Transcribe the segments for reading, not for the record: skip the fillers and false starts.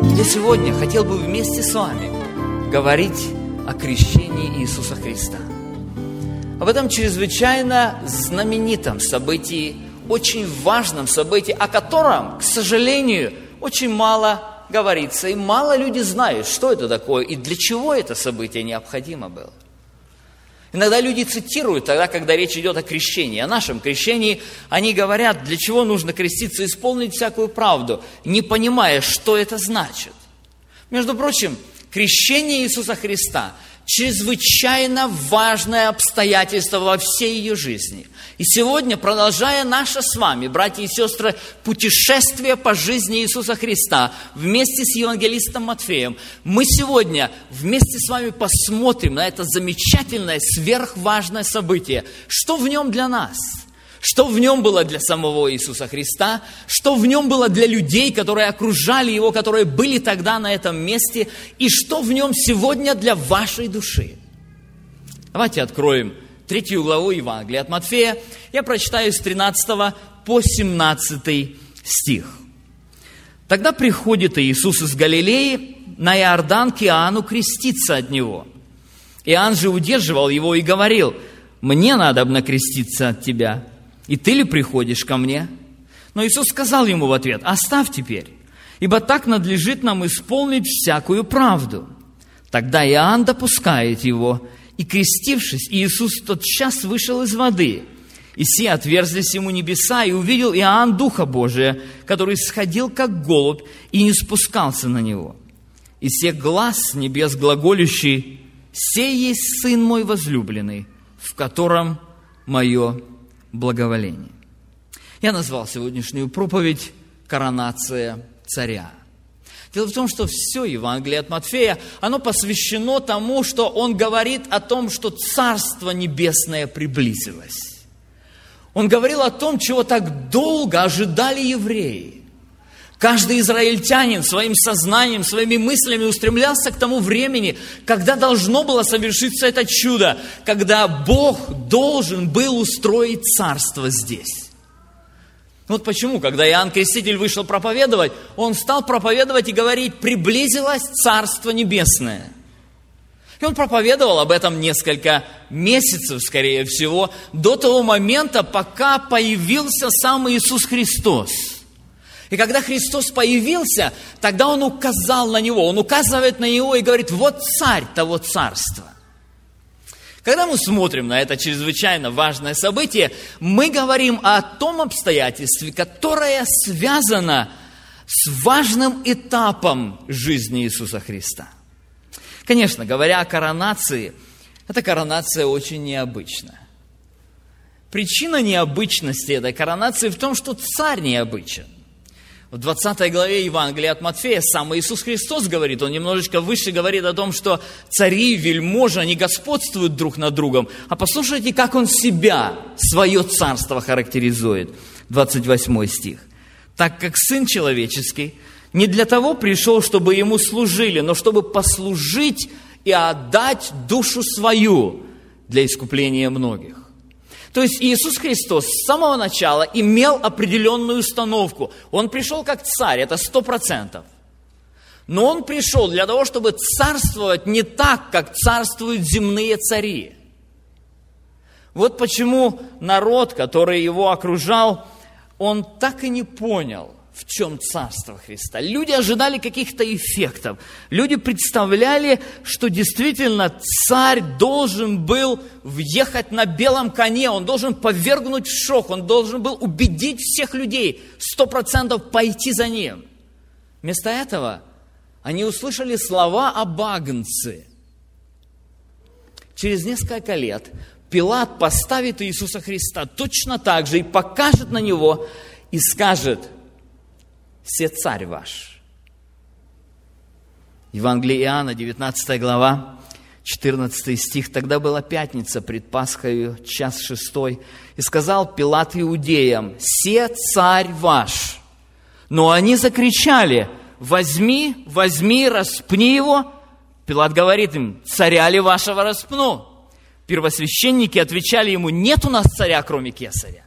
Я сегодня хотел бы вместе с вами говорить о крещении Иисуса Христа. Об этом чрезвычайно знаменитом событии, очень важном событии, о котором, к сожалению, очень мало говорится. И мало люди знают, что это такое и для чего это событие необходимо было. Иногда люди цитируют тогда, когда речь идет о крещении, о нашем крещении. Они говорят, для чего нужно креститься, исполнить всякую правду, не понимая, что это значит. Между прочим, крещение Иисуса Христа – чрезвычайно важное обстоятельство во всей ее жизни. И сегодня, продолжая наше с вами, братья и сестры, путешествие по жизни Иисуса Христа вместе с евангелистом Матфеем, мы сегодня вместе с вами посмотрим на это замечательное, сверхважное событие. Что в нем для нас? Что в нем было для самого Иисуса Христа, что в нем было для людей, которые окружали его, которые были тогда на этом месте, и что в нем сегодня для вашей души. Давайте откроем 3 главу Евангелия от Матфея. Я прочитаю с 13 по 17 стих. «Тогда приходит Иисус из Галилеи на Иордан к Иоанну креститься от него. Иоанн же удерживал его и говорил: „Мне надобно креститься от тебя, и ты ли приходишь ко мне?“ Но Иисус сказал ему в ответ: „Оставь теперь, ибо так надлежит нам исполнить всякую правду“. Тогда Иоанн допускает его, и, крестившись, Иисус тотчас вышел из воды. И се отверзлись ему небеса, и увидел Иоанн Духа Божия, который сходил, как голубь, и не спускался на него. И се глас с небес глаголющий: „Сей есть Сын мой возлюбленный, в котором мое благоволение“». Я назвал сегодняшнюю проповедь «Коронация царя». Дело в том, что все Евангелие от Матфея, оно посвящено тому, что он говорит о том, что Царство Небесное приблизилось. Он говорил о том, чего так долго ожидали евреи. Каждый израильтянин своим сознанием, своими мыслями устремлялся к тому времени, когда должно было совершиться это чудо, когда Бог должен был устроить царство здесь. Вот почему, когда Иоанн Креститель вышел проповедовать, он стал проповедовать и говорить: «Приблизилось Царство Небесное». И он проповедовал об этом несколько месяцев, скорее всего, до того момента, пока появился сам Иисус Христос. И когда Христос появился, тогда Он указал на Него, Он указывает на Него и говорит: «Вот царь того царства». Когда мы смотрим на это чрезвычайно важное событие, мы говорим о том обстоятельстве, которое связано с важным этапом жизни Иисуса Христа. Конечно, говоря о коронации, эта коронация очень необычна. Причина необычности этой коронации в том, что царь необычен. В 20 главе Евангелия от Матфея сам Иисус Христос говорит, он немножечко выше говорит о том, что цари, вельможи, они господствуют друг над другом. А послушайте, как он себя, свое царство характеризует. 28 стих. «Так как Сын Человеческий не для того пришел, чтобы Ему служили, но чтобы послужить и отдать душу свою для искупления многих». То есть Иисус Христос с самого начала имел определенную установку. Он пришел как царь, это 100%. Но Он пришел для того, чтобы царствовать не так, как царствуют земные цари. Вот почему народ, который его окружал, он так и не понял, в чем царство Христа. Люди ожидали каких-то эффектов. Люди представляли, что действительно царь должен был въехать на белом коне, он должен повергнуть в шок, он должен был убедить всех людей 100% пойти за ним. Вместо этого они услышали слова об агнце. Через несколько лет Пилат поставит Иисуса Христа точно так же и покажет на Него и скажет: «Се царь ваш». Евангелие Иоанна, 19 глава, 14 стих. «Тогда была пятница пред Пасхою, час 6, и сказал Пилат иудеям: „Се царь ваш“. Но они закричали: „Возьми, возьми, распни его“. Пилат говорит им: „Царя ли вашего распну?“ Первосвященники отвечали ему: „Нет у нас царя, кроме Кесаря“».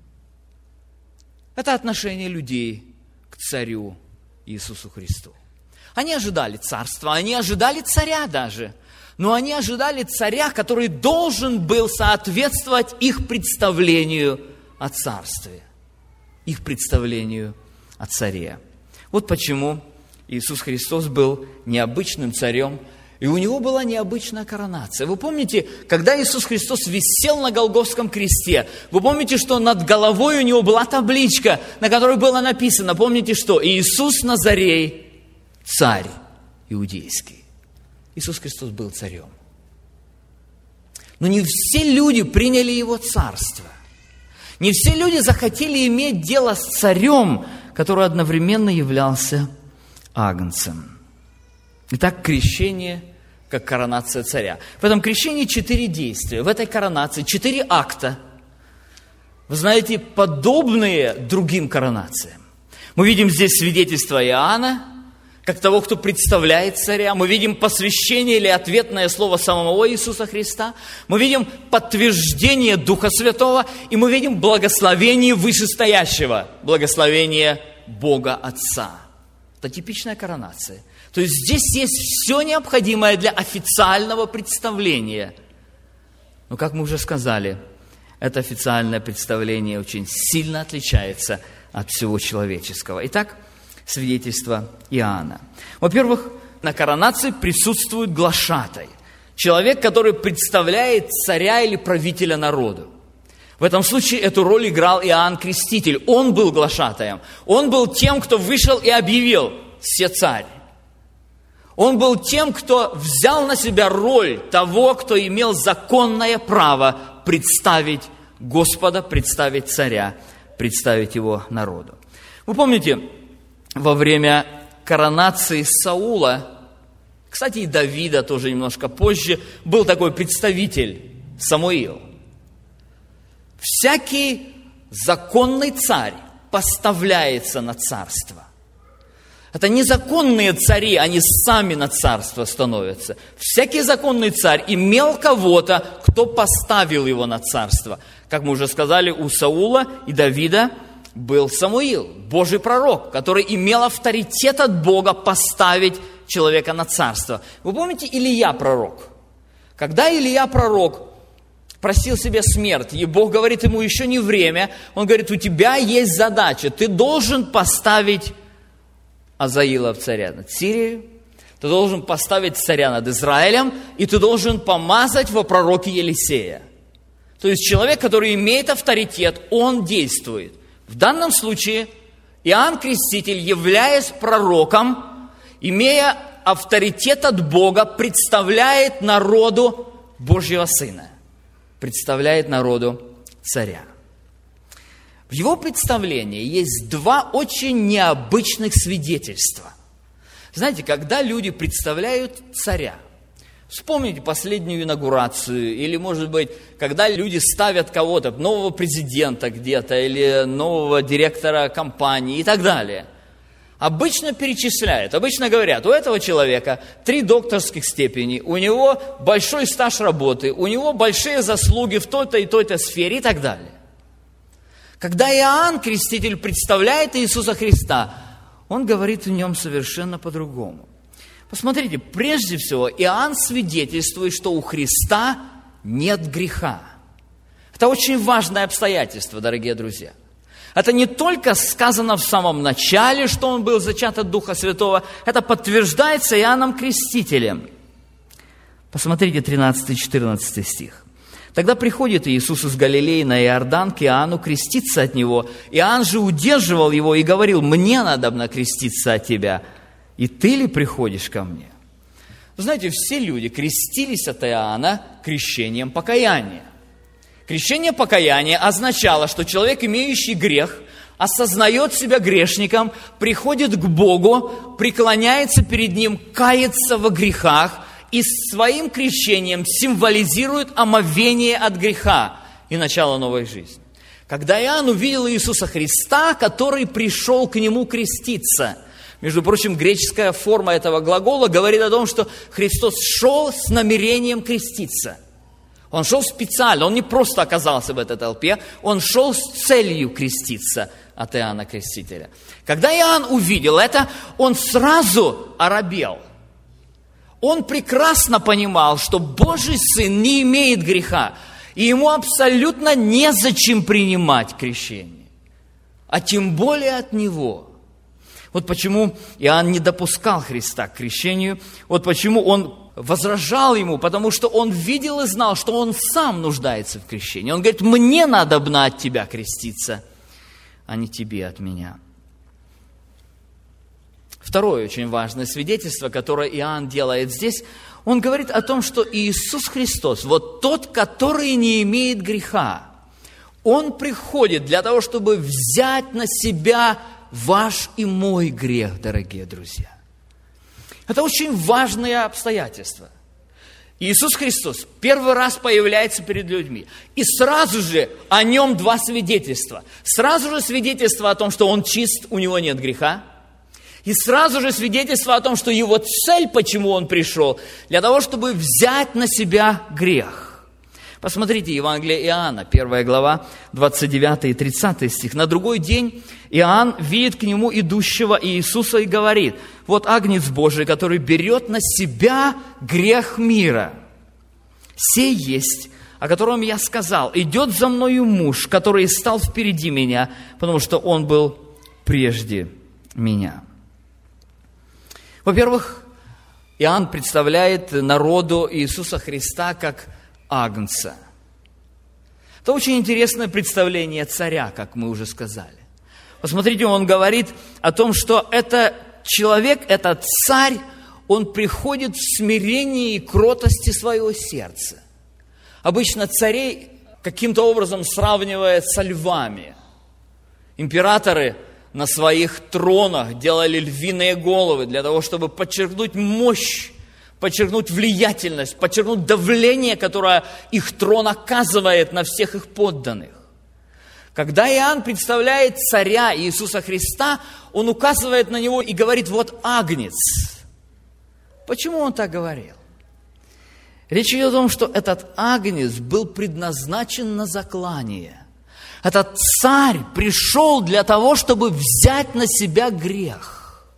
Это отношение людей к царю Иисусу Христу. Они ожидали царства, они ожидали царя даже. Но они ожидали царя, который должен был соответствовать их представлению о царстве, их представлению о царе. Вот почему Иисус Христос был необычным царем, и у него была необычная коронация. Вы помните, когда Иисус Христос висел на Голгофском кресте, вы помните, что над головой у него была табличка, на которой было написано, помните что? Иисус Назарей, царь иудейский. Иисус Христос был царем. Но не все люди приняли его царство. Не все люди захотели иметь дело с царем, который одновременно являлся агнцем. Итак, крещение как коронация царя. В этом крещении 4 действия, в этой коронации 4 акта. Вы знаете, подобные другим коронациям. Мы видим здесь свидетельство Иоанна, как того, кто представляет царя. Мы видим посвящение или ответное слово самого Иисуса Христа. Мы видим подтверждение Духа Святого. И мы видим благословение вышестоящего, благословение Бога Отца. Это типичная коронация. То есть здесь есть все необходимое для официального представления. Но, как мы уже сказали, это официальное представление очень сильно отличается от всего человеческого. Итак, свидетельство Иоанна. Во-первых, на коронации присутствует глашатай. Человек, который представляет царя или правителя народу. В этом случае эту роль играл Иоанн Креститель. Он был глашатаем. Он был тем, кто вышел и объявил: «Се царь». Он был тем, кто взял на себя роль того, кто имел законное право представить Господа, представить царя, представить его народу. Вы помните, во время коронации Саула, кстати, и Давида тоже немножко позже, был такой представитель Самуил. Всякий законный царь поставляется на царство. Это незаконные цари, они сами на царство становятся. Всякий законный царь имел кого-то, кто поставил его на царство. Как мы уже сказали, у Саула и Давида был Самуил, Божий пророк, который имел авторитет от Бога поставить человека на царство. Вы помните Илия пророк? Когда Илия пророк просил себе смерть, и Бог говорит ему: еще не время, он говорит: у тебя есть задача, ты должен поставить Азаила в царя над Сирией, ты должен поставить царя над Израилем, и ты должен помазать во пророке Елисея. То есть человек, который имеет авторитет, он действует. В данном случае Иоанн Креститель, являясь пророком, имея авторитет от Бога, представляет народу Божьего Сына, представляет народу царя. В его представлении есть 2 очень необычных свидетельства. Знаете, когда люди представляют царя, вспомните последнюю инаугурацию, или, может быть, когда люди ставят кого-то, нового президента где-то, или нового директора компании и так далее. Обычно перечисляют, обычно говорят: у этого человека 3 докторских степени, у него большой стаж работы, у него большие заслуги в той-то и той-то сфере и так далее. Когда Иоанн Креститель представляет Иисуса Христа, он говорит о нем совершенно по-другому. Посмотрите, прежде всего, Иоанн свидетельствует, что у Христа нет греха. Это очень важное обстоятельство, дорогие друзья. Это не только сказано в самом начале, что он был зачат от Духа Святого, это подтверждается Иоанном Крестителем. Посмотрите 13-14 стих. Тогда приходит Иисус из Галилеи на Иордан к Иоанну креститься от него. Иоанн же удерживал его и говорил: «Мне надобно креститься от тебя, и ты ли приходишь ко мне?» Вы знаете, все люди крестились от Иоанна крещением покаяния. Крещение покаяния означало, что человек, имеющий грех, осознает себя грешником, приходит к Богу, преклоняется перед Ним, кается во грехах и своим крещением символизирует омовение от греха и начало новой жизни. Когда Иоанн увидел Иисуса Христа, который пришел к нему креститься, между прочим, греческая форма этого глагола говорит о том, что Христос шел с намерением креститься. Он шел специально, он не просто оказался в этой толпе, он шел с целью креститься от Иоанна Крестителя. Когда Иоанн увидел это, он сразу оробел. Он прекрасно понимал, что Божий Сын не имеет греха, и ему абсолютно незачем принимать крещение, а тем более от него. Вот почему Иоанн не допускал Христа к крещению, вот почему он возражал ему, потому что он видел и знал, что он сам нуждается в крещении. Он говорит: мне надобно от тебя креститься, а не тебе от меня. Второе очень важное свидетельство, которое Иоанн делает здесь, он говорит о том, что Иисус Христос, вот тот, который не имеет греха, Он приходит для того, чтобы взять на себя ваш и мой грех, дорогие друзья. Это очень важное обстоятельство. Иисус Христос первый раз появляется перед людьми. И сразу же о Нем два свидетельства. Сразу же свидетельство о том, что Он чист, у Него нет греха. И сразу же свидетельство о том, что Его цель, почему Он пришел, для того, чтобы взять на себя грех. Посмотрите, Евангелие Иоанна, 1 глава, 29 и 30 стих. На другой день Иоанн видит к нему идущего Иисуса и говорит: вот Агнец Божий, который берет на себя грех мира. Сей есть, о котором я сказал: идет за мною муж, который стал впереди меня, потому что он был прежде меня. Во-первых, Иоанн представляет народу Иисуса Христа как Агнца. Это очень интересное представление царя, как мы уже сказали. Посмотрите, он говорит о том, что это человек, этот царь, он приходит в смирении и кротости своего сердца. Обычно царей каким-то образом сравнивают со львами. Императоры на своих тронах делали львиные головы для того, чтобы подчеркнуть мощь, подчеркнуть влиятельность, подчеркнуть давление, которое их трон оказывает на всех их подданных. Когда Иоанн представляет царя Иисуса Христа, он указывает на него и говорит: вот Агнец. Почему он так говорил? Речь идет о том, что этот Агнец был предназначен на заклание. Этот царь пришел для того, чтобы взять на себя грех.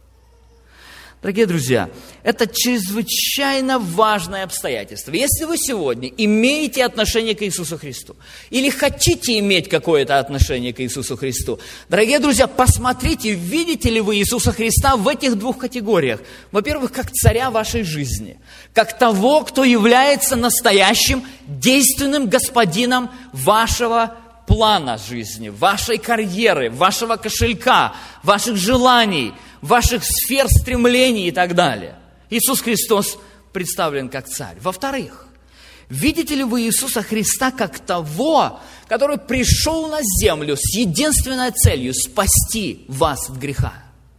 Дорогие друзья, это чрезвычайно важное обстоятельство. Если вы сегодня имеете отношение к Иисусу Христу, или хотите иметь какое-то отношение к Иисусу Христу, дорогие друзья, посмотрите, видите ли вы Иисуса Христа в этих двух категориях. Во-первых, как царя вашей жизни, как того, кто является настоящим действенным господином вашего плана жизни, вашей карьеры, вашего кошелька, ваших желаний, ваших сфер стремлений и так далее. Иисус Христос представлен как царь. Во-вторых, видите ли вы Иисуса Христа как того, который пришел на землю с единственной целью – спасти вас от греха?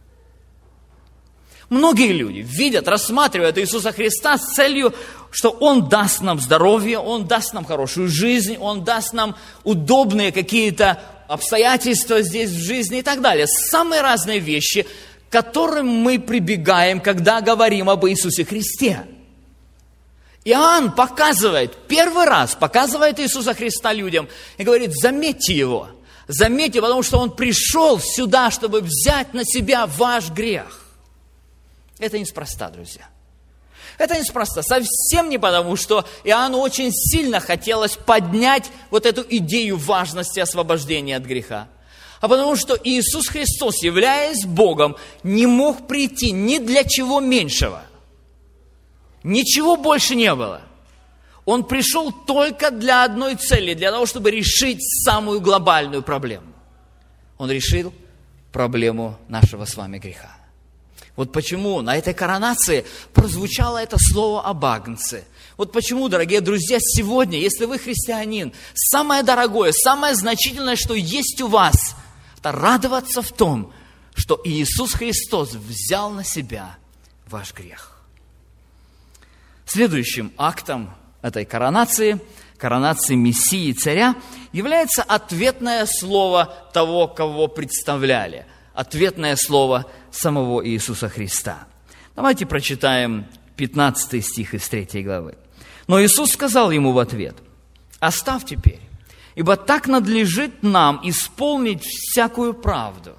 Многие люди видят, рассматривают Иисуса Христа с целью, что Он даст нам здоровье, Он даст нам хорошую жизнь, Он даст нам удобные какие-то обстоятельства здесь в жизни и так далее. Самые разные вещи, к которым мы прибегаем, когда говорим об Иисусе Христе. Иоанн показывает, первый раз показывает Иисуса Христа людям и говорит: заметьте Его, заметьте, потому что Он пришел сюда, чтобы взять на себя ваш грех. Это неспроста, друзья. Это неспроста. Совсем не потому, что Иоанну очень сильно хотелось поднять вот эту идею важности освобождения от греха, а потому что Иисус Христос, являясь Богом, не мог прийти ни для чего меньшего. Ничего больше не было. Он пришел только для одной цели, для того, чтобы решить самую глобальную проблему. Он решил проблему нашего с вами греха. Вот почему на этой коронации прозвучало это слово об Агнце. Вот почему, дорогие друзья, сегодня, если вы христианин, самое дорогое, самое значительное, что есть у вас, это радоваться в том, что Иисус Христос взял на себя ваш грех. Следующим актом этой коронации Мессии Царя, является ответное слово того, кого представляли. Ответное слово самого Иисуса Христа. Давайте прочитаем 15 стих из 3 главы. Но Иисус сказал ему в ответ: оставь теперь, ибо так надлежит нам исполнить всякую правду».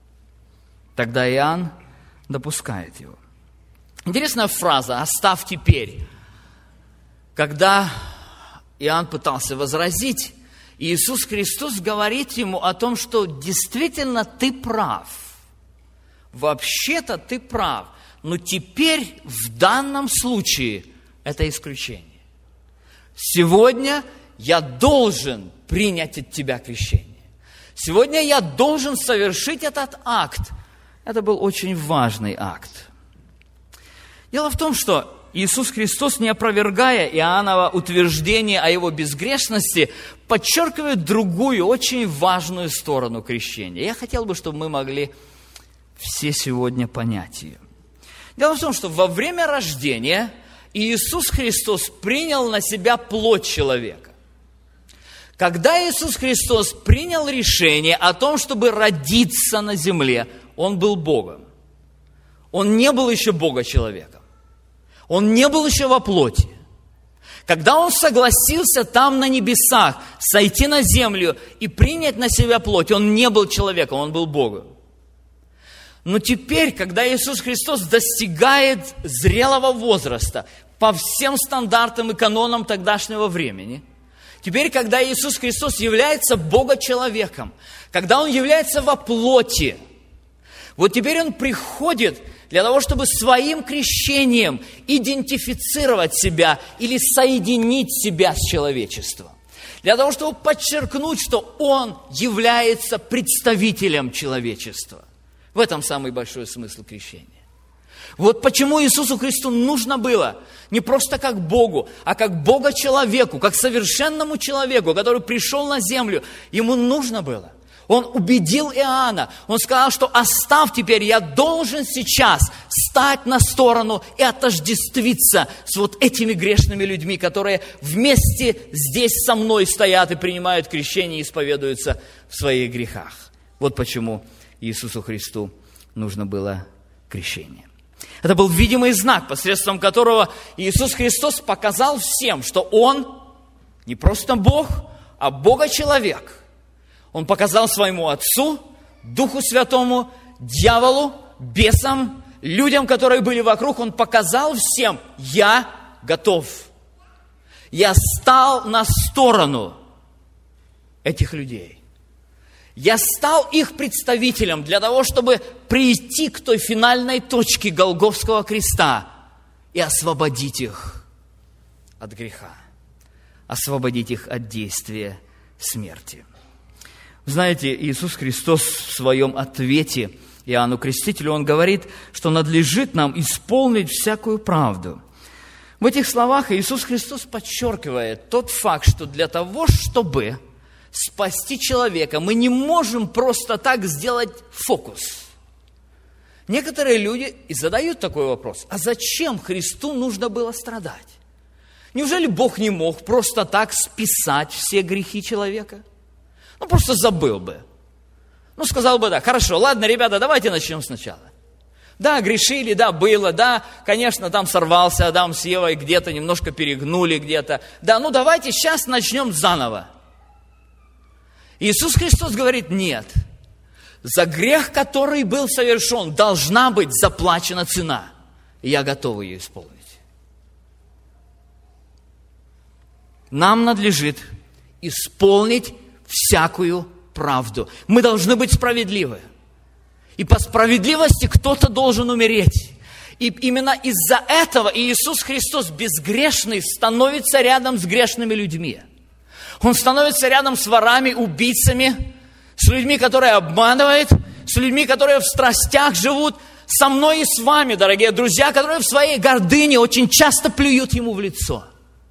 Тогда Иоанн допускает его. Интересная фраза «оставь теперь». Когда Иоанн пытался возразить, Иисус Христос говорит ему о том, что действительно ты прав. Вообще-то ты прав, но теперь в данном случае это исключение. Сегодня я должен принять от тебя крещение. Сегодня я должен совершить этот акт. Это был очень важный акт. Дело в том, что Иисус Христос, не опровергая Иоаннова утверждение о его безгрешности, подчеркивает другую, очень важную сторону крещения. Я хотел бы, чтобы мы могли все сегодня понять ее. Дело в том, что во время рождения Иисус Христос принял на себя плоть человека. Когда Иисус Христос принял решение о том, чтобы родиться на земле, Он был Богом. Он не был еще Бога-человеком. Он не был еще во плоти. Когда Он согласился там на небесах сойти на землю и принять на себя плоть, Он не был человеком, Он был Богом. Но теперь, когда Иисус Христос достигает зрелого возраста по всем стандартам и канонам тогдашнего времени, теперь, когда Иисус Христос является Бога-человеком, когда Он является во плоти, вот теперь Он приходит для того, чтобы своим крещением идентифицировать себя или соединить себя с человечеством. Для того, чтобы подчеркнуть, что Он является представителем человечества. В этом самый большой смысл крещения. Вот почему Иисусу Христу нужно было не просто как Богу, а как Бога-человеку, как совершенному человеку, который пришел на землю. Ему нужно было. Он убедил Иоанна. Он сказал, что оставь теперь, я должен сейчас стать на сторону и отождествиться с вот этими грешными людьми, которые вместе здесь со мной стоят и принимают крещение и исповедуются в своих грехах. Вот почему Иисусу Христу нужно было крещение. Это был видимый знак, посредством которого Иисус Христос показал всем, что Он не просто Бог, а Бога-человек. Он показал своему Отцу, Духу Святому, дьяволу, бесам, людям, которые были вокруг. Он показал всем: я готов. Я стал на сторону этих людей. Я стал их представителем для того, чтобы прийти к той финальной точке Голгофского креста и освободить их от греха, освободить их от действия смерти. Знаете, Иисус Христос в своем ответе Иоанну Крестителю, Он говорит, что надлежит нам исполнить всякую правду. В этих словах Иисус Христос подчеркивает тот факт, что для того, чтобы спасти человека, мы не можем просто так сделать фокус. Некоторые люди и задают такой вопрос: а зачем Христу нужно было страдать? Неужели Бог не мог просто так списать все грехи человека? Просто забыл бы. Сказал бы: да, хорошо, ладно, ребята, давайте начнем сначала. Да, грешили, да, было, да, конечно, там сорвался Адам с Евой, где-то немножко перегнули, где-то. Да, давайте сейчас начнем заново. Иисус Христос говорит: нет, за грех, который был совершен, должна быть заплачена цена. И я готов ее исполнить. Нам надлежит исполнить всякую правду. Мы должны быть справедливы. И по справедливости кто-то должен умереть. И именно из-за этого Иисус Христос безгрешный становится рядом с грешными людьми. Он становится рядом с ворами, убийцами, с людьми, которые обманывают, с людьми, которые в страстях живут, со мной и с вами, дорогие друзья, которые в своей гордыне очень часто плюют Ему в лицо.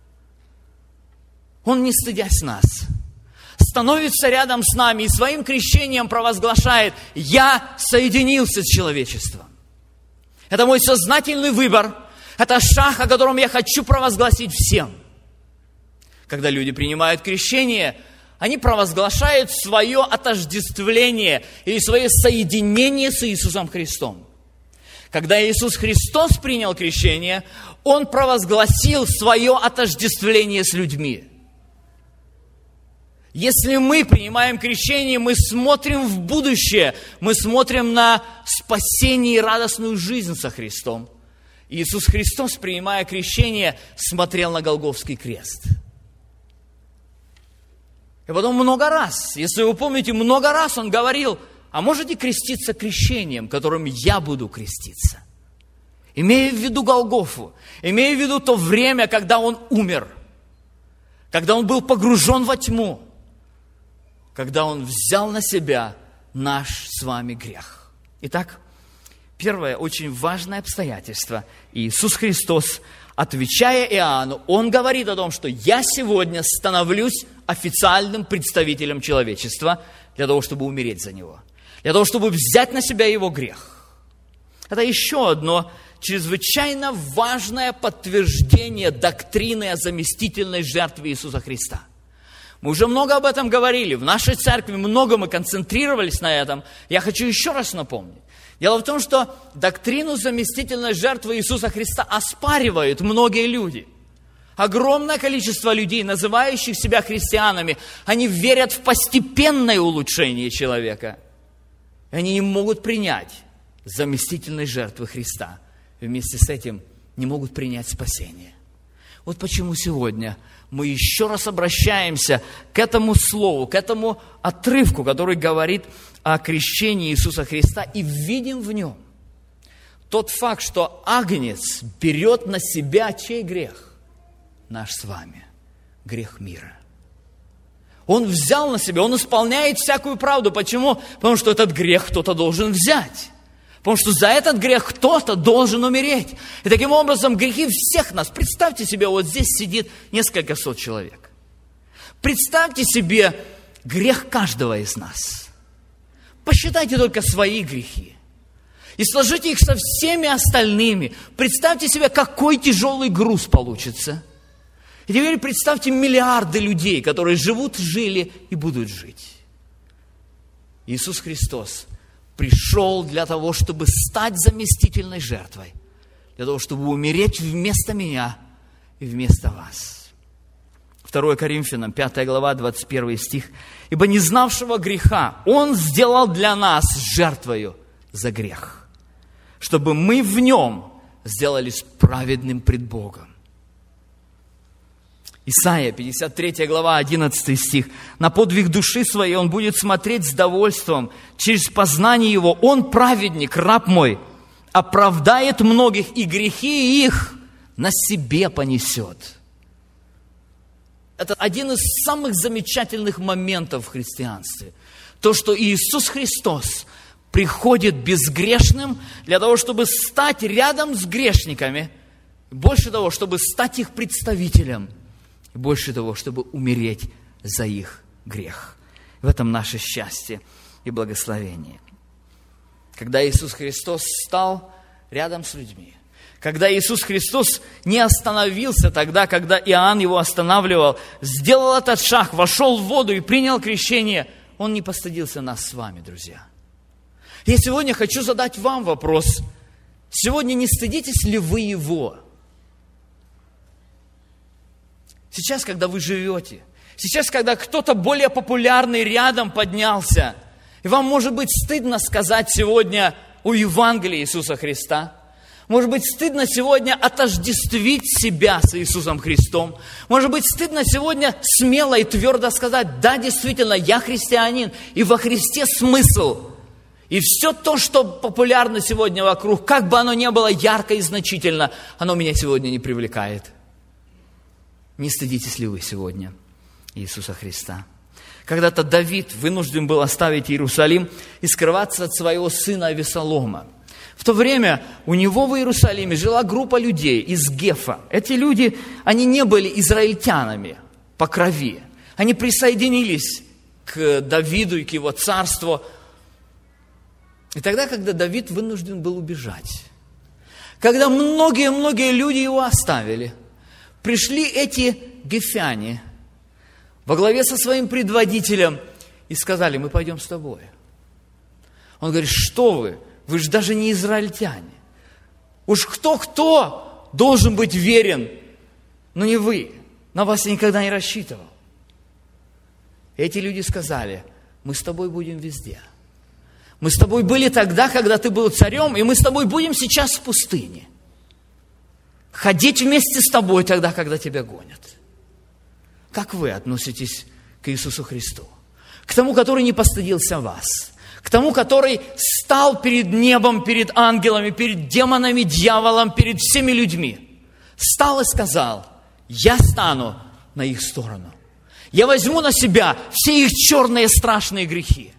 Он, не стыдясь нас, становится рядом с нами и своим крещением провозглашает: я соединился с человечеством. Это мой сознательный выбор. Это шаг, о котором я хочу провозгласить всем. Когда люди принимают крещение, они провозглашают свое отождествление или свое соединение с Иисусом Христом. Когда Иисус Христос принял крещение, Он провозгласил свое отождествление с людьми. Если мы принимаем крещение, мы смотрим в будущее, мы смотрим на спасение и радостную жизнь со Христом. Иисус Христос, принимая крещение, смотрел на Голгофский крест. И потом много раз, если вы помните, много раз Он говорил: а можете креститься крещением, которым я буду креститься? Имея в виду Голгофу, имея в виду то время, когда Он умер, когда Он был погружен во тьму, когда Он взял на себя наш с вами грех. Итак, первое очень важное обстоятельство. Иисус Христос, отвечая Иоанну, Он говорит о том, что я сегодня становлюсь официальным представителем человечества для того, чтобы умереть за него, для того, чтобы взять на себя его грех. Это еще одно чрезвычайно важное подтверждение доктрины о заместительной жертве Иисуса Христа. Мы уже много об этом говорили, в нашей церкви много мы концентрировались на этом. Я хочу еще раз напомнить. Дело в том, что доктрину заместительной жертвы Иисуса Христа оспаривают многие люди. Огромное количество людей, называющих себя христианами, они верят в постепенное улучшение человека. И они не могут принять заместительной жертвы Христа. И вместе с этим не могут принять спасение. Вот почему сегодня мы еще раз обращаемся к этому слову, к этому отрывку, который говорит о крещении Иисуса Христа, и видим в нем тот факт, что Агнец берет на себя чей грех? Наш с вами, грех мира. Он взял на себя, Он исполняет всякую правду. Почему? Потому что этот грех кто-то должен взять. Потому что за этот грех кто-то должен умереть. И таким образом грехи всех нас. Представьте себе, вот здесь сидит несколько сот человек. Представьте себе грех каждого из нас. Посчитайте только свои грехи. И сложите их со всеми остальными. Представьте себе, какой тяжелый груз получится. И теперь представьте миллиарды людей, которые живут, жили и будут жить. Иисус Христос пришел для того, чтобы стать заместительной жертвой, для того, чтобы умереть вместо меня и вместо вас. 2 Коринфянам, 5 глава, 21 стих. «Ибо не знавшего греха Он сделал для нас жертвою за грех, чтобы мы в Нем сделались праведным пред Богом». Исайя, 53 глава, 11 стих. «На подвиг души своей Он будет смотреть с довольством, через познание Его Он, праведник, раб мой, оправдает многих, и грехи их на себе понесет». Это один из самых замечательных моментов в христианстве. То, что Иисус Христос приходит безгрешным для того, чтобы стать рядом с грешниками, больше того, чтобы стать их представителем, и больше того, чтобы умереть за их грех. В этом наше счастье и благословение. Когда Иисус Христос стал рядом с людьми, когда Иисус Христос не остановился тогда, когда Иоанн его останавливал, сделал этот шаг, вошел в воду и принял крещение, Он не постыдился нас с вами, друзья. Я сегодня хочу задать вам вопрос. Сегодня не стыдитесь ли вы Его? Сейчас, когда вы живете, сейчас, когда кто-то более популярный рядом поднялся, и вам, может быть, стыдно сказать сегодня о Евангелии Иисуса Христа, может быть, стыдно сегодня отождествить себя с Иисусом Христом, может быть, стыдно сегодня смело и твердо сказать: да, действительно, я христианин, и во Христе смысл. И все то, что популярно сегодня вокруг, как бы оно ни было ярко и значительно, оно меня сегодня не привлекает. Не стыдитесь ли вы сегодня Иисуса Христа? Когда-то Давид вынужден был оставить Иерусалим и скрываться от своего сына Авесолома. В то время у него в Иерусалиме жила группа людей из Гефа. Эти люди, они не были израильтянами по крови. Они присоединились к Давиду и к его царству. И тогда, когда Давид вынужден был убежать, когда многие люди его оставили, пришли эти гефяне во главе со своим предводителем и сказали: мы пойдем с тобой. Он говорит: что вы? Вы же даже не израильтяне. Уж кто должен быть верен, но не вы. На вас я никогда не рассчитывал. И эти люди сказали: мы с тобой будем везде. Мы с тобой были тогда, когда ты был царем, и мы с тобой будем сейчас в пустыне. Ходить вместе с тобой тогда, когда тебя гонят. Как вы относитесь к Иисусу Христу? К тому, который не постыдился вас. К тому, который стал перед небом, перед ангелами, перед демонами, дьяволом, перед всеми людьми. Стал и сказал: я стану на их сторону. Я возьму на себя все их черные страшные грехи.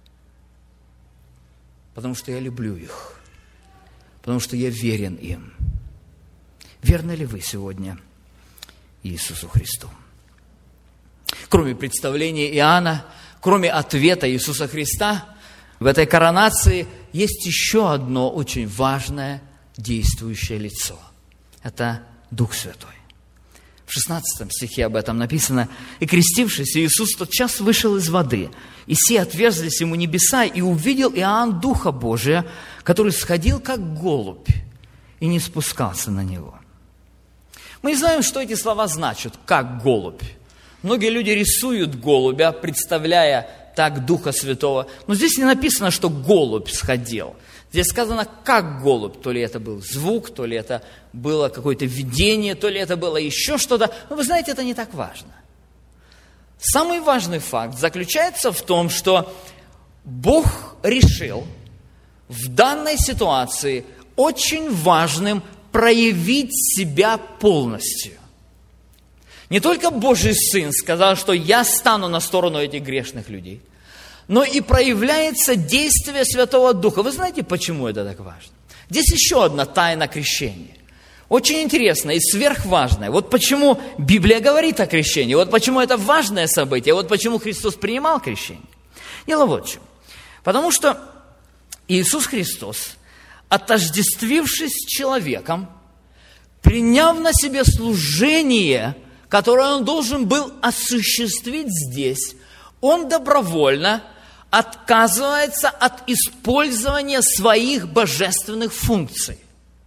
Потому что я люблю их. Потому что я верен им. Верны ли вы сегодня Иисусу Христу? Кроме представления Иоанна, кроме ответа Иисуса Христа, в этой коронации есть еще одно очень важное действующее лицо. Это Дух Святой. В 16 стихе об этом написано: «И крестившись, Иисус тотчас вышел из воды, и се отверзлись ему небеса, и увидел Иоанн Духа Божия, который сходил, как голубь, и не спускался на него». Мы не знаем, что эти слова значат, как голубь. Многие люди рисуют голубя, представляя так Духа Святого. Но здесь не написано, что голубь сходил. Здесь сказано, как голубь. То ли это был звук, то ли это было какое-то видение, то ли это было еще что-то. Но вы знаете, это не так важно. Самый важный факт заключается в том, что Бог решил в данной ситуации очень важным проявить себя полностью. Не только Божий Сын сказал, что я стану на сторону этих грешных людей, но и проявляется действие Святого Духа. Вы знаете, почему это так важно? Здесь еще одна тайна крещения. Очень интересная и сверхважная. Вот почему Библия говорит о крещении, вот почему это важное событие, вот почему Христос принимал крещение. Дело вот в чем. Потому что Иисус Христос, отождествившись с человеком, приняв на себе служение, которое Он должен был осуществить здесь, Он добровольно отказывается от использования своих божественных функций.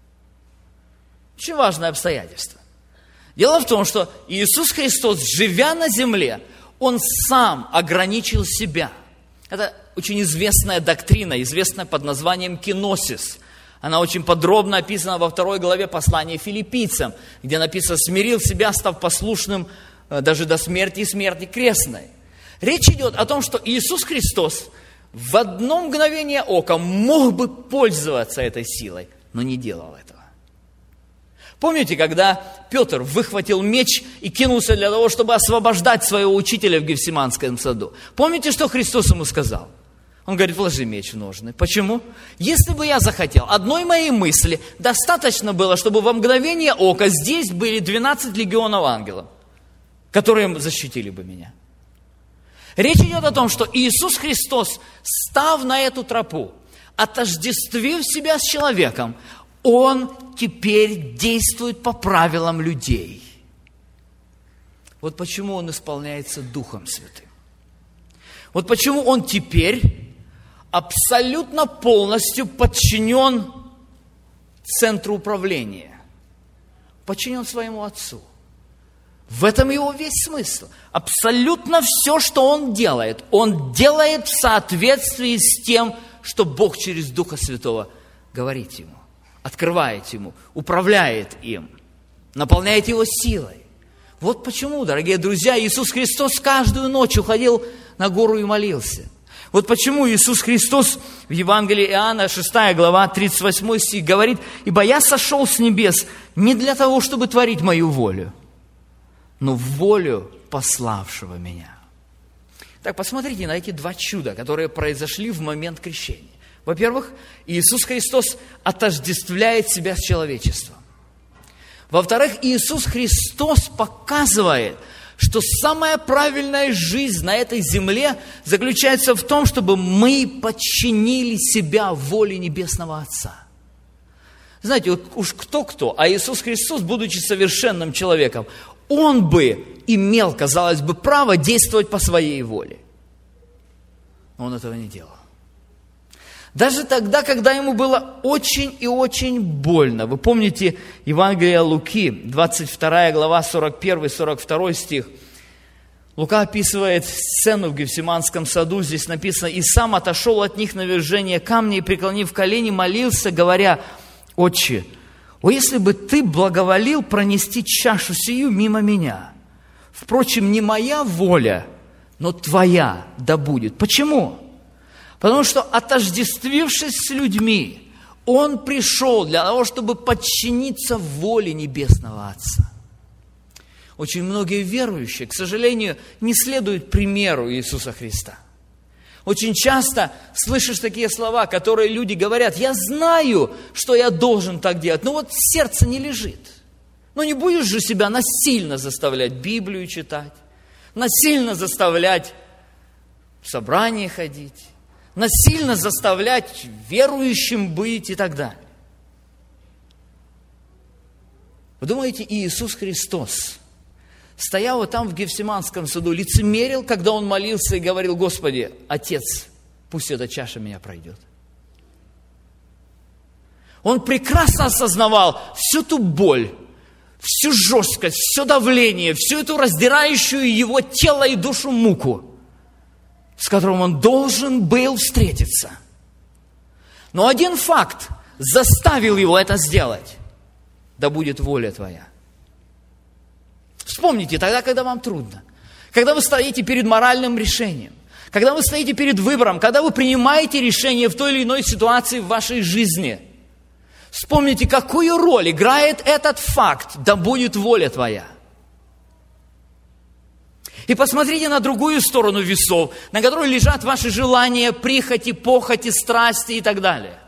Очень важное обстоятельство. Дело в том, что Иисус Христос, живя на земле, Он сам ограничил себя. Это очень известная доктрина, известная под названием киносис. Она очень подробно описана во 2 главе послания Филиппийцам, где написано: «Смирил себя, став послушным даже до смерти и смерти крестной». Речь идет о том, что Иисус Христос в одно мгновение ока мог бы пользоваться этой силой, но не делал этого. Помните, когда Петр выхватил меч и кинулся для того, чтобы освобождать своего учителя в Гефсиманском саду? Помните, что Христос ему сказал? Он говорит: вложи меч в ножны. Почему? Если бы я захотел, одной моей мысли достаточно было, чтобы во мгновение ока здесь были 12 легионов ангелов, которые защитили бы меня. Речь идет о том, что Иисус Христос, став на эту тропу, отождествив себя с человеком, Он теперь действует по правилам людей. Вот почему Он исполняется Духом Святым. Вот почему Он теперь абсолютно полностью подчинен центру управления, подчинен своему Отцу. В этом его весь смысл. Абсолютно все, что Он делает в соответствии с тем, что Бог через Духа Святого говорит ему, открывает ему, управляет им, наполняет его силой. Вот почему, дорогие друзья, Иисус Христос каждую ночь уходил на гору и молился. Вот почему Иисус Христос в Евангелии Иоанна, 6 глава, 38 стих говорит: «Ибо я сошел с небес не для того, чтобы творить мою волю, но волю пославшего меня». Так, посмотрите на эти два чуда, которые произошли в момент крещения. Во-первых, Иисус Христос отождествляет себя с человечеством. Во-вторых, Иисус Христос показывает, что самая правильная жизнь на этой земле заключается в том, чтобы мы подчинили себя воле Небесного Отца. Знаете, вот уж кто-кто, а Иисус Христос, будучи совершенным человеком, Он бы имел, казалось бы, право действовать по своей воле. Но Он этого не делал. Даже тогда, когда Ему было очень и очень больно. Вы помните Евангелие Луки, 22 глава, 41-42 стих. Лука описывает сцену в Гефсиманском саду. Здесь написано: «И сам отошел от них на вержение камня и, преклонив колени, молился, говоря: Отче, о, если бы Ты благоволил пронести чашу сию мимо меня! Впрочем, не моя воля, но Твоя да будет». Почему? Потому что, отождествившись с людьми, Он пришел для того, чтобы подчиниться воле Небесного Отца. Очень многие верующие, к сожалению, не следуют примеру Иисуса Христа. Очень часто слышишь такие слова, которые люди говорят: «Я знаю, что я должен так делать, но вот сердце не лежит». Ну не будешь же себя насильно заставлять Библию читать, насильно заставлять в собрание ходить, насильно заставлять верующим быть и так далее. Вы думаете, Иисус Христос, стоя вот там в Гефсиманском саду, лицемерил, когда Он молился и говорил: «Господи, Отец, пусть эта чаша меня пройдет»? Он прекрасно осознавал всю ту боль, всю жесткость, все давление, всю эту раздирающую его тело и душу муку, с которым он должен был встретиться. Но один факт заставил его это сделать: да будет воля Твоя. Вспомните тогда, когда вам трудно, когда вы стоите перед моральным решением, когда вы стоите перед выбором, когда вы принимаете решение в той или иной ситуации в вашей жизни. Вспомните, какую роль играет этот факт: да будет воля Твоя. И посмотрите на другую сторону весов, на которой лежат ваши желания, прихоти, похоти, страсти и так далее.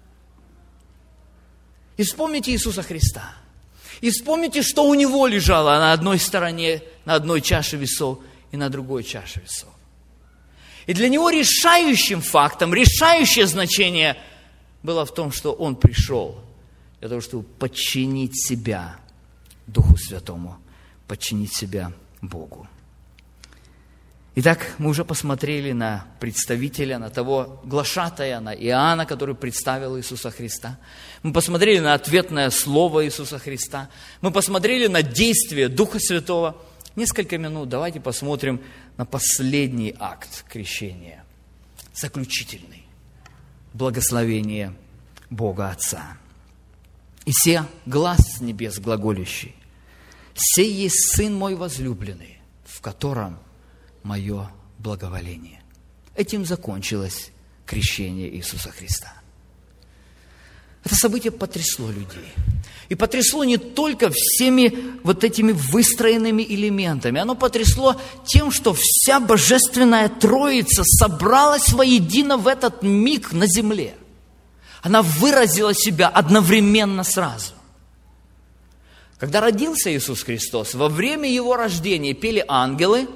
И вспомните Иисуса Христа. И вспомните, что у Него лежало на одной стороне, на одной чаше весов и на другой чаше весов. И для Него решающим фактом, решающее значение было в том, что Он пришел для того, чтобы подчинить себя Духу Святому, подчинить себя Богу. Итак, мы уже посмотрели на представителя, на того глашатая, на Иоанна, который представил Иисуса Христа. Мы посмотрели на ответное слово Иисуса Христа. Мы посмотрели на действие Духа Святого. Несколько минут давайте посмотрим на последний акт крещения, заключительный: благословение Бога Отца. «И се глас с небес глаголящий: сей есть Сын мой возлюбленный, в котором мое благоволение». Этим закончилось крещение Иисуса Христа. Это событие потрясло людей. И потрясло не только всеми вот этими выстроенными элементами. Оно потрясло тем, что вся Божественная Троица собралась воедино в этот миг на земле. Она выразила себя одновременно сразу. Когда родился Иисус Христос, во время Его рождения пели ангелы.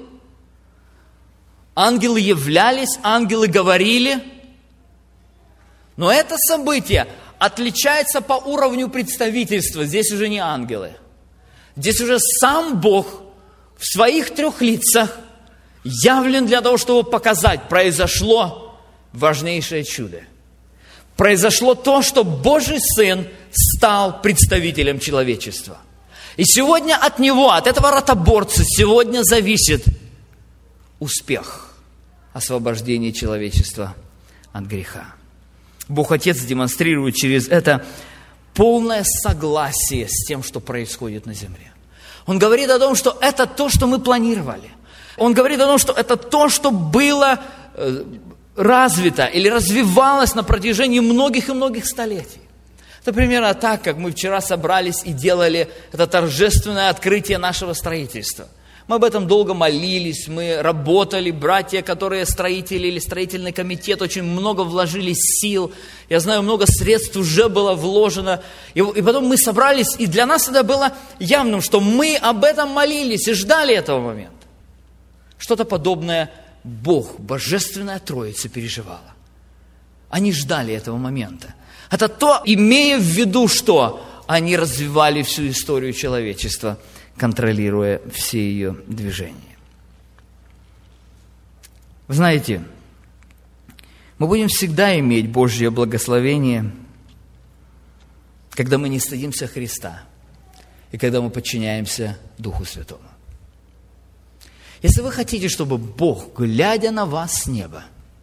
Ангелы являлись, ангелы говорили. Но это событие отличается по уровню представительства. Здесь уже не ангелы. Здесь уже сам Бог в своих 3 лицах явлен для того, чтобы показать: произошло важнейшее чудо. Произошло то, что Божий Сын стал представителем человечества. И сегодня от Него, от этого ротоборца, сегодня зависит успех освобождения человечества от греха. Бог Отец демонстрирует через это полное согласие с тем, что происходит на земле. Он говорит о том, что это то, что мы планировали. Он говорит о том, что это то, что было развито или развивалось на протяжении многих и многих столетий. Это примерно так, как мы вчера собрались и делали это торжественное открытие нашего строительства. Мы об этом долго молились, мы работали, братья, которые строители или строительный комитет, очень много вложили сил. Я знаю, много средств уже было вложено. И потом мы собрались, и для нас это было явным, что мы об этом молились и ждали этого момента. Что-то подобное Бог, Божественная Троица, переживала. Они ждали этого момента. Это то, имея в виду, что они развивали всю историю человечества, контролируя все ее движения. Вы знаете, мы будем всегда иметь Божье благословение, когда мы не стыдимся Христа и когда мы подчиняемся Духу Святому. Если вы хотите, чтобы Бог, глядя на вас с неба,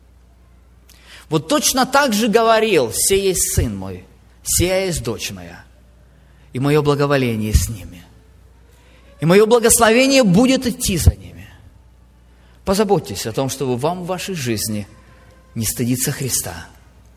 вот точно так же говорил: «Сей есть Сын мой, сия есть дочь моя, и мое благоволение с ними, и мое благословение будет идти за ними». Позаботьтесь о том, чтобы вам в вашей жизни не стыдиться Христа,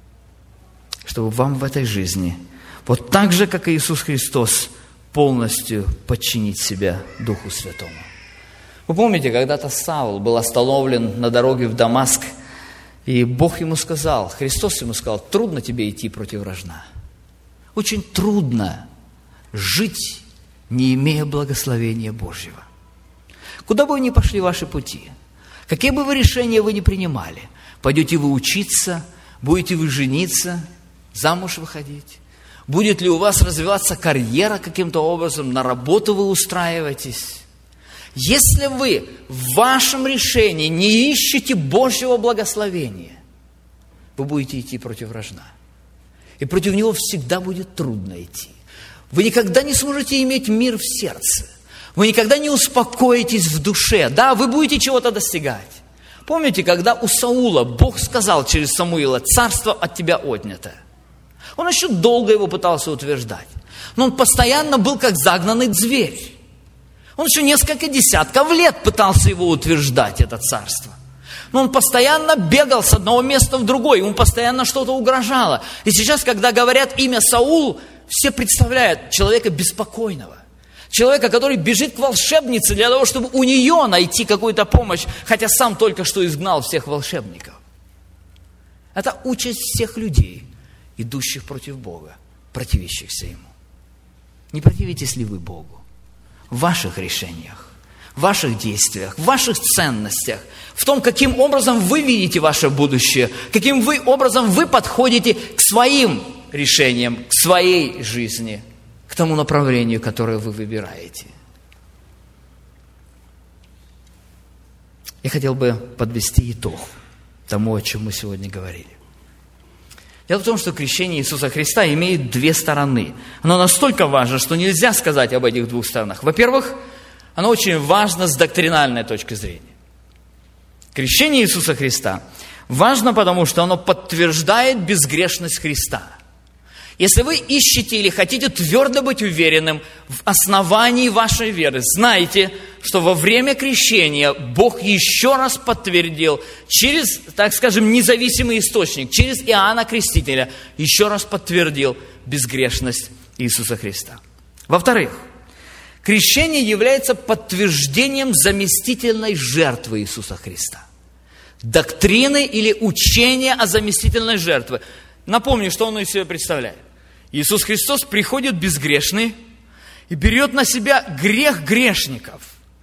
чтобы вам в этой жизни, вот так же, как и Иисус Христос, полностью подчинить себя Духу Святому. Вы помните, когда-то Саул был остановлен на дороге в Дамаск, и Бог ему сказал, Христос ему сказал: трудно тебе идти против вражда. Очень трудно жить, не имея благословения Божьего. Куда бы вы ни пошли ваши пути, какие бы вы решения вы ни принимали, пойдете вы учиться, будете вы жениться, замуж выходить, будет ли у вас развиваться карьера каким-то образом, на работу вы устраиваетесь. Если вы в вашем решении не ищете Божьего благословения, вы будете идти против вражда. И против него всегда будет трудно идти. Вы никогда не сможете иметь мир в сердце. Вы никогда не успокоитесь в душе. Да, вы будете чего-то достигать. Помните, когда у Саула Бог сказал через Самуила: царство от тебя отнято. Он еще долго его пытался утверждать. Но он постоянно был как загнанный зверь. Он еще несколько десятков лет пытался его утверждать, это царство. Но он постоянно бегал с одного места в другое, ему постоянно что-то угрожало. И сейчас, когда говорят имя Саул, все представляют человека беспокойного. Человека, который бежит к волшебнице для того, чтобы у нее найти какую-то помощь, хотя сам только что изгнал всех волшебников. Это участь всех людей, идущих против Бога, противящихся Ему. Не противитесь ли вы Богу в ваших решениях, в ваших действиях, в ваших ценностях, в том, каким образом вы видите ваше будущее, каким образом вы подходите к своим решениям, к своей жизни, к тому направлению, которое вы выбираете. Я хотел бы подвести итог тому, о чем мы сегодня говорили. Дело в том, что крещение Иисуса Христа имеет две стороны. Оно настолько важно, что нельзя сказать об этих двух сторонах. Во-первых, оно очень важно с доктринальной точки зрения. Крещение Иисуса Христа важно, потому что оно подтверждает безгрешность Христа. Если вы ищете или хотите твердо быть уверенным в основании вашей веры, знайте, что во время крещения Бог еще раз подтвердил через, так скажем, независимый источник, через Иоанна Крестителя, еще раз подтвердил безгрешность Иисуса Христа. Во-вторых, крещение является подтверждением заместительной жертвы Иисуса Христа. Доктрины или учения о заместительной жертве. Напомню, что оно из себя представляет. Иисус Христос приходит безгрешный и берет на себя грех грешников.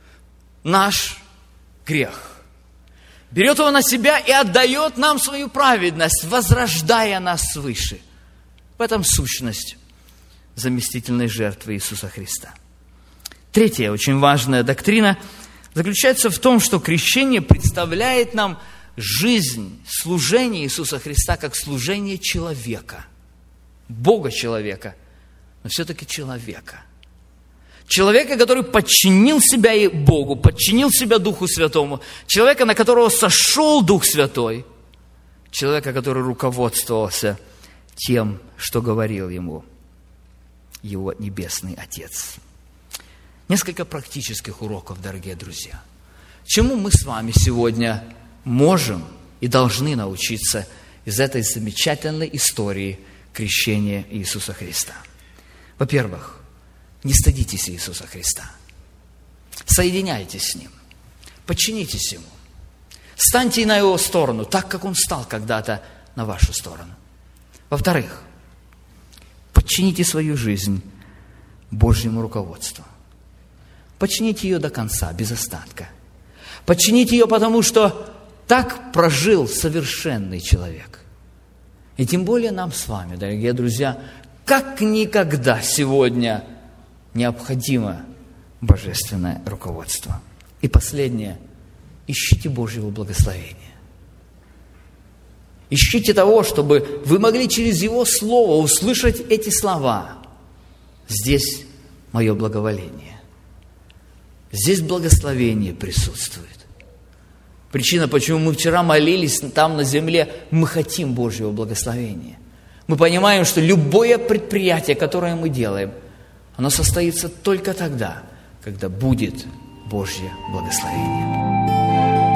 Наш грех. Берет его на себя и отдает нам свою праведность, возрождая нас свыше. В этом сущность заместительной жертвы Иисуса Христа. Третья очень важная доктрина заключается в том, что крещение представляет нам жизнь, служение Иисуса Христа как служение человека. Бога-человека, но все-таки человека. Человека, который подчинил себя и Богу, подчинил себя Духу Святому. Человека, на которого сошел Дух Святой. Человека, который руководствовался тем, что говорил ему его Небесный Отец. Несколько практических уроков, дорогие друзья. Чему мы с вами сегодня можем и должны научиться из этой замечательной истории крещения Иисуса Христа? Во-первых, не стыдитесь Иисуса Христа. Соединяйтесь с Ним. Подчинитесь Ему. Станьте на Его сторону, так, как Он стал когда-то на вашу сторону. Во-вторых, подчините свою жизнь Божьему руководству. Подчините ее до конца, без остатка. Подчините ее, потому что так прожил совершенный человек. И тем более нам с вами, дорогие друзья, как никогда сегодня необходимо божественное руководство. И последнее. Ищите Божьего благословения. Ищите того, чтобы вы могли через Его Слово услышать эти слова. Здесь мое благоволение. здесь благословение присутствует. Причина, почему мы вчера молились там на земле, мы хотим Божьего благословения. Мы понимаем, что любое предприятие, которое мы делаем, оно состоится только тогда, когда будет Божье благословение.